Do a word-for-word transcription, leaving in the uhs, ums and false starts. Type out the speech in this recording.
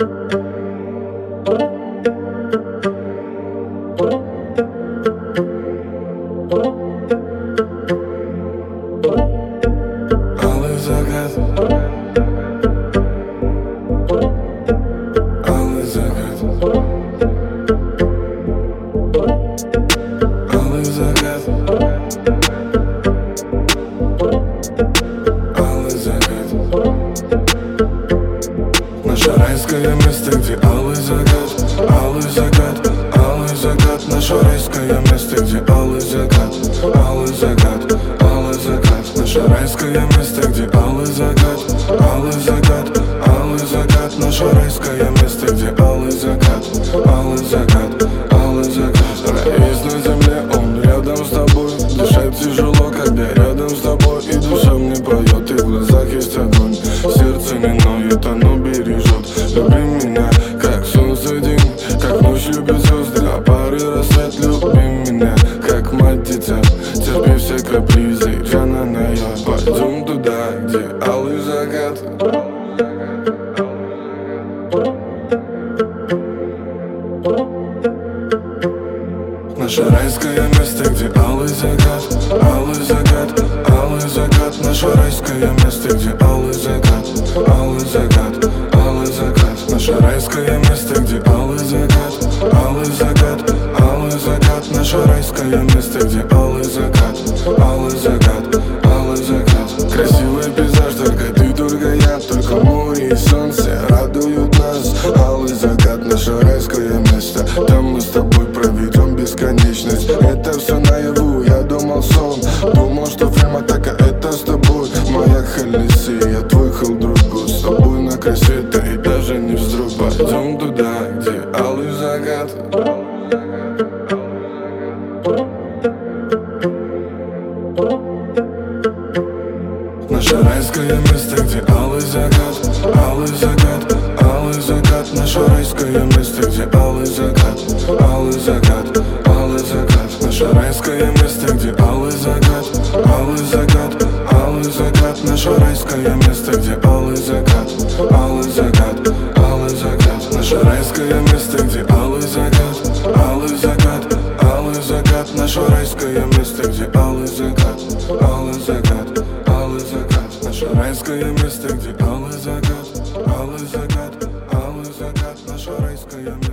Алый закат, алый закат, алый закат, алый закат. Наше райское место, где алый закат, алый закат, алый закат. Наше райское место, где алый закат, алый закат, алый закат. Наше райское место, где алый закат, алый закат, алый закат. Наше райское место, где алый закат, алый закат, алый закат. Рай есть на земле, он рядом с тобой. Дышать тяжело, когда рядом с тобой. И душа мне поет, и в глазах есть огонь. Сердце не ноет, оно бережет. Люби меня, как солнце день, как ночь любит звезды, а пары рассвет. Люби меня, как мать дитя, терпи все капризы, Джана Ная. Пойдем туда, где алый закат. Наше райское место, где алый закат, алый закат, алый закат. Наше райское место, где алый закат, алый закат, алый закат. Наше райское место, где алый закат, алый закат, алый закат. Наше райское место, где алый закат, алый закат, алый закат. Красивый пейзаж, только ты, только я, только море и солнце радуют нас. Алый закат, наше райское место, там мы с тобой проведем бесконечность. Это все наяву, я думал сон, думал, что фильм атака это с тобой. Моя Халиси, я твой халдругу, с тобой на кассета и даже не вздрог. Пойдем туда, где алый закат. Наше райское место, где алый закат, алый закат, алый закат. Наше райское место, где алый закат, алый закат, алый закат. Наше райское место, где алый закат, алый закат, алый закат. Наше райское место, где алый закат, алый закат, алый закат. Наше райское место, где алый закат, алый закат, алый закат. Наше райское место, где алый закат, алый закат, алый закат. Наше райское место, где алый закат, алый закат, алый закат. Наше райское место.